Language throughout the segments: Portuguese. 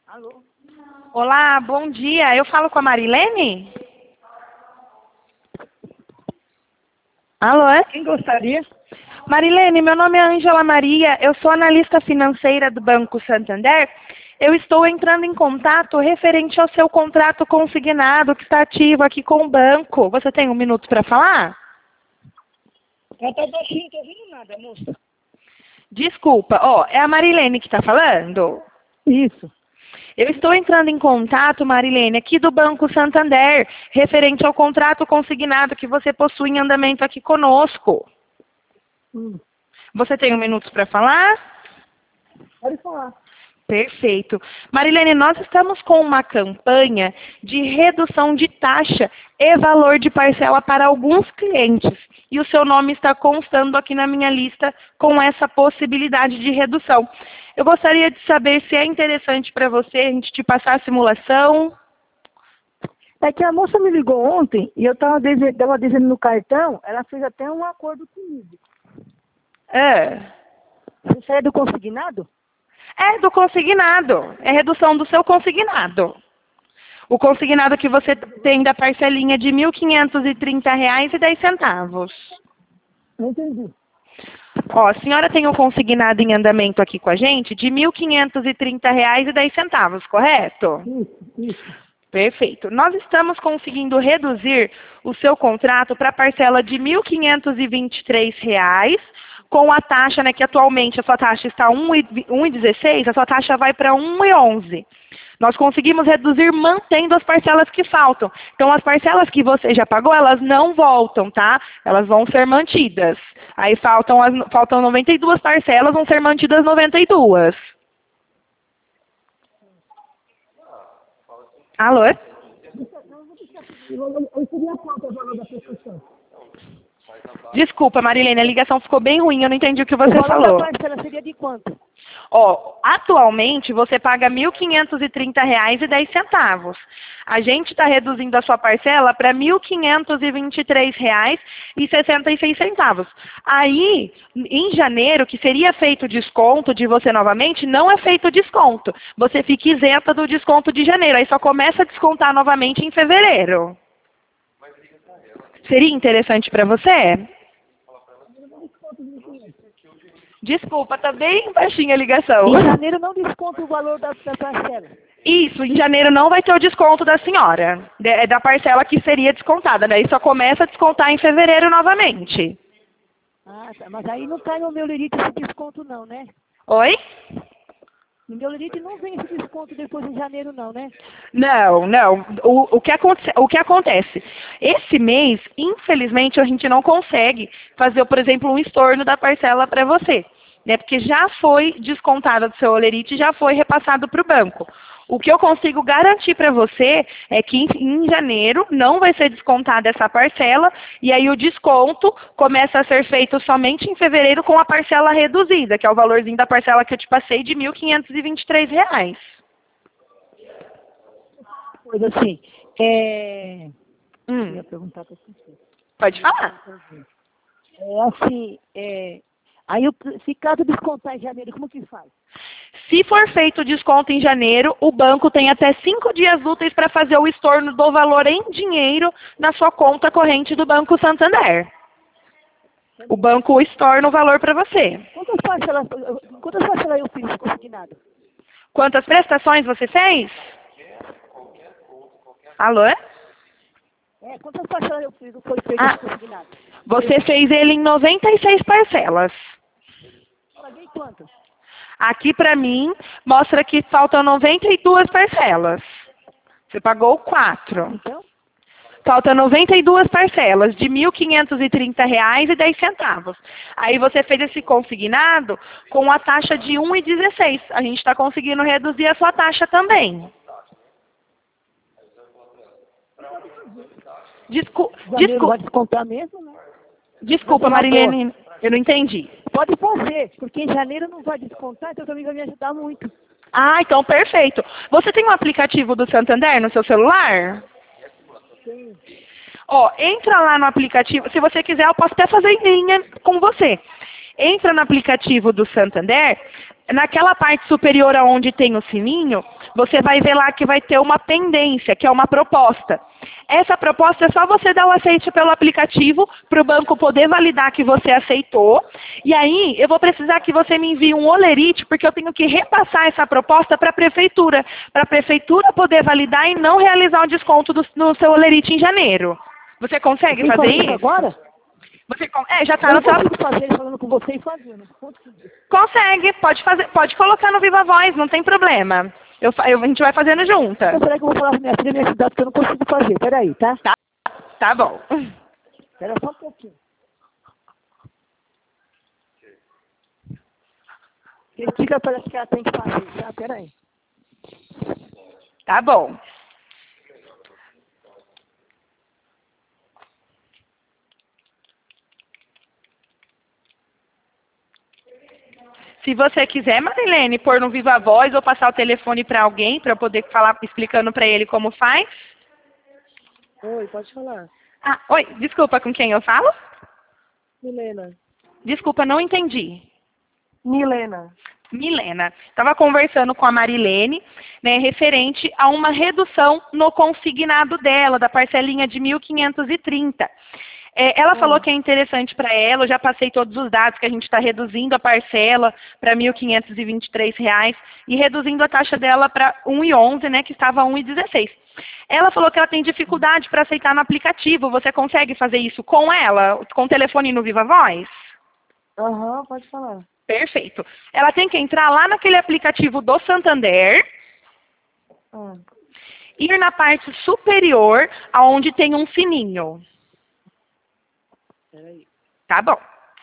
Alô? Olá, bom dia. Eu falo com a Marilene? Alô, é? Quem gostaria? Marilene, meu nome é Ângela Maria, eu sou analista financeira do Banco Santander. Eu estou entrando em contato referente ao seu contrato consignado que está ativo aqui com o banco. Você tem um minuto para falar? Ela tá baixinho, não tô ouvindo nada, moça. Desculpa, é a Marilene que está falando? Isso. Eu estou entrando em contato, Marilene, aqui do Banco Santander, referente ao contrato consignado que você possui em andamento aqui conosco. Você tem um minuto para falar? Pode falar. Perfeito. Marilene, nós estamos com uma campanha de redução de taxa e valor de parcela para alguns clientes. E o seu nome está constando aqui na minha lista com essa possibilidade de redução. Eu gostaria de saber se é interessante para você a gente te passar a simulação. É que a moça me ligou ontem e eu tava devendo no cartão, ela fez até um acordo comigo. Isso aí é do consignado? É do consignado. É redução do seu consignado. O consignado que você tem da parcelinha de R$ 1.530,10. Não entendi. A senhora tem o consignado em andamento aqui com a gente de R$ 1.530,10, correto? Isso. Perfeito. Nós estamos conseguindo reduzir o seu contrato para a parcela de R$ 1.523, com a taxa, que atualmente a sua taxa está 1,16, a sua taxa vai para 1,11. Nós conseguimos reduzir mantendo as parcelas que faltam. Então, as parcelas que você já pagou, elas não voltam, tá? Elas vão ser mantidas. Aí faltam 92 parcelas, vão ser mantidas 92. Alô? Eu queria quanto o valor da prestação? Desculpa, Marilene, a ligação ficou bem ruim, eu não entendi o que você O valor falou. da parcela seria de quanto? Atualmente você paga R$ 1.530,10. A gente está reduzindo a sua parcela para R$ 1.523,66. Aí, em janeiro, que seria feito desconto de você novamente, não é feito desconto. Você fica isenta do desconto de janeiro. Aí só começa a descontar novamente em fevereiro. Seria interessante para você? Desculpa, tá bem baixinha a ligação. Em janeiro não desconta o valor da parcela. Isso, em janeiro não vai ter o desconto da senhora, da parcela que seria descontada, né? E só começa a descontar em fevereiro novamente. Ah, tá. Mas aí não cai no meu lerite esse desconto não, né? Oi? No meu lerite não vem esse desconto depois em janeiro não, né? Não. O que acontece? Esse mês, infelizmente, a gente não consegue fazer, por exemplo, um estorno da parcela para você, né? Porque já foi descontada do seu olerite e já foi repassado para o banco. O que eu consigo garantir para você é que em janeiro não vai ser descontada essa parcela e aí o desconto começa a ser feito somente em fevereiro com a parcela reduzida, que é o valorzinho da parcela que eu te passei de R$ 1.523. Coisa assim, eu ia perguntar para você. Pode falar. Aí se caso descontar em janeiro, como que faz? Se for feito o desconto em janeiro, o banco tem até 5 dias úteis para fazer o estorno do valor em dinheiro na sua conta corrente do Banco Santander. O banco estorna o valor para você. Quantas parcelas eu fiz consignado? Quantas prestações você fez? Alô? Quantas parcelas eu fiz, foi feito consignado? Você fez ele em 96 parcelas. Paguei quanto? Aqui para mim, mostra que faltam 92 parcelas. Você pagou 4. Então? Faltam 92 parcelas de R$ 1.530,10. Aí você fez esse consignado com a taxa de 1,16. A gente está conseguindo reduzir a sua taxa também. Vai descontar mesmo, né? Desculpa, Marilene, eu não entendi. Pode fazer, porque em janeiro não vai descontar, então também vai me ajudar muito. Então perfeito. Você tem um aplicativo do Santander no seu celular? Sim. Entra lá no aplicativo. Se você quiser, eu posso até fazer em linha com você. Entra no aplicativo do Santander, naquela parte superior aonde tem o sininho, você vai ver lá que vai ter uma pendência, que é uma proposta. Essa proposta é só você dar o aceite pelo aplicativo para o banco poder validar que você aceitou. E aí eu vou precisar que você me envie um olerite, porque eu tenho que repassar essa proposta para a prefeitura poder validar e não realizar o desconto no seu olerite em janeiro. Você consegue fazer isso? Agora? Já está Eu no não seu... consigo fazer falando com você e fazendo. Consegue, pode fazer, pode colocar no Viva Voz, não tem problema. A gente vai fazendo junta. Então, será que eu vou falar pra minha filha e minha cidade que eu não consigo fazer? Peraí, tá? Tá bom. Espera só um pouquinho. Critica parece que ela tem que fazer, tá? Peraí. Tá bom. Se você quiser, Marilene, pôr no Viva Voz ou passar o telefone para alguém para eu poder falar explicando para ele como faz. Oi, pode falar. Ah, oi, desculpa, com quem eu falo? Milena. Desculpa, não entendi. Milena. Milena. Estava conversando com a Marilene, né, referente a uma redução no consignado dela, da parcelinha de 1.530. Ela falou que é interessante para ela, eu já passei todos os dados que a gente está reduzindo a parcela para R$ 1.523 e reduzindo a taxa dela para 1,11, né, que estava 1,16. Ela falou que ela tem dificuldade para aceitar no aplicativo. Você consegue fazer isso com ela, com o telefone no Viva Voz? Aham, pode falar. Perfeito. Ela tem que entrar lá naquele aplicativo do Santander, ir na parte superior, aonde tem um sininho. Peraí. Tá bom.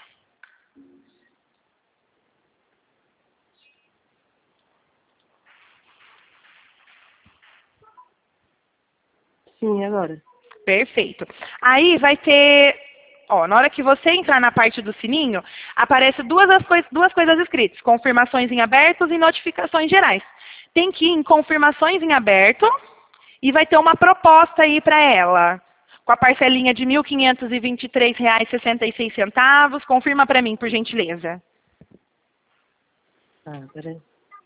Sim, agora. Perfeito. Aí vai ter, ó, na hora que você entrar na parte do sininho, aparece duas coisas escritas, confirmações em abertos e notificações gerais. Tem que ir em confirmações em aberto e vai ter uma proposta aí para ela, com a parcelinha de R$ 1.523,66. Confirma para mim, por gentileza. Peraí.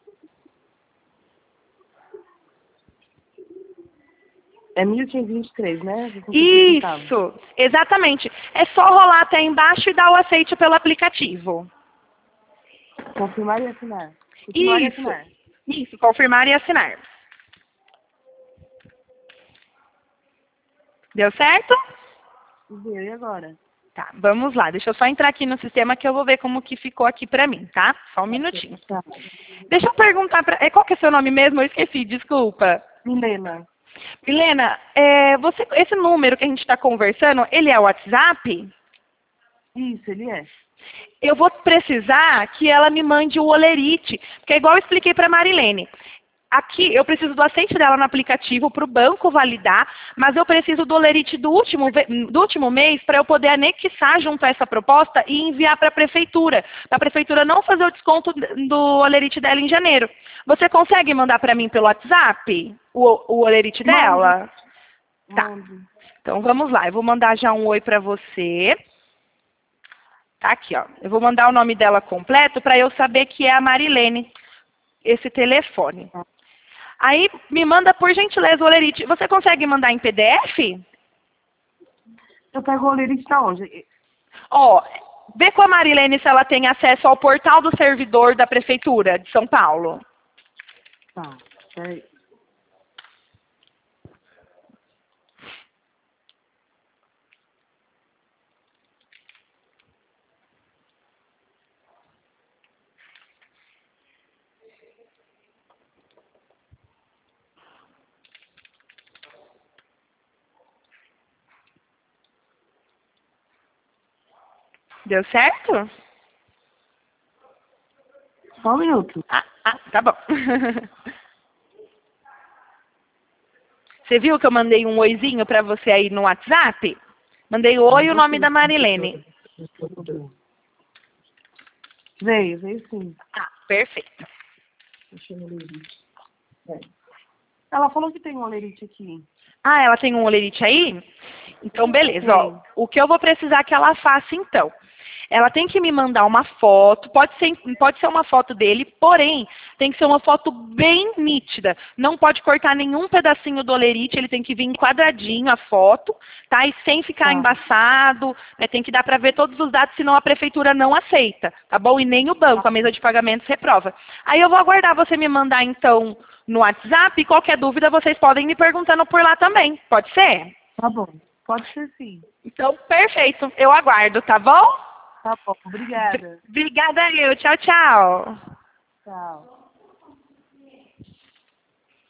É 1.523, né? Isso, exatamente. É só rolar até embaixo e dar o aceite pelo aplicativo. Confirmar e assinar. Isso, confirmar e assinar. Deu certo? Deu, e agora? Tá, vamos lá. Deixa eu só entrar aqui no sistema que eu vou ver como que ficou aqui pra mim, tá? Só um minutinho. Tá. Deixa eu perguntar qual que é seu nome mesmo? Eu esqueci, desculpa. Milena. Milena, esse número que a gente está conversando, ele é o WhatsApp? Isso, ele é. Eu vou precisar que ela me mande o olerite, porque é igual eu expliquei para a Marilene. Aqui eu preciso do aceite dela no aplicativo para o banco validar, mas eu preciso do olerite do último mês para eu poder anexar junto a essa proposta e enviar para a prefeitura não fazer o desconto do olerite dela em janeiro. Você consegue mandar para mim pelo WhatsApp o olerite dela? Tá. Então vamos lá, eu vou mandar já um oi para você. Tá aqui, ó. Eu vou mandar o nome dela completo para eu saber que é a Marilene, esse telefone. Aí, me manda, por gentileza, o olerite. Você consegue mandar em PDF? Eu pego o olerite da onde? Ó, vê com a Marilene se ela tem acesso ao portal do servidor da Prefeitura de São Paulo. Tá, peraí. Deu certo? Só um minuto. Tá bom. Você viu que eu mandei um oizinho para você aí no WhatsApp? Mandei o oi e o nome da Marilene. Veio sim. Perfeito. Deixa eu ver o olerite. Ela falou que tem um olerite aqui. Ela tem um olerite aí? Então, beleza. Ó, o que eu vou precisar que ela faça, então? Ela tem que me mandar uma foto, pode ser uma foto dele, porém, tem que ser uma foto bem nítida. Não pode cortar nenhum pedacinho do olerite, ele tem que vir quadradinho a foto, tá? E sem ficar embaçado, né? Tem que dar para ver todos os dados, senão a prefeitura não aceita, tá bom? E nem o banco, a mesa de pagamentos reprova. Aí eu vou aguardar você me mandar, então, no WhatsApp, e qualquer dúvida vocês podem me perguntando por lá também. Pode ser? Tá bom. Pode ser sim. Então, perfeito. Eu aguardo, tá bom? Tá bom. Obrigada. Obrigada eu. Tchau, tchau. Tchau.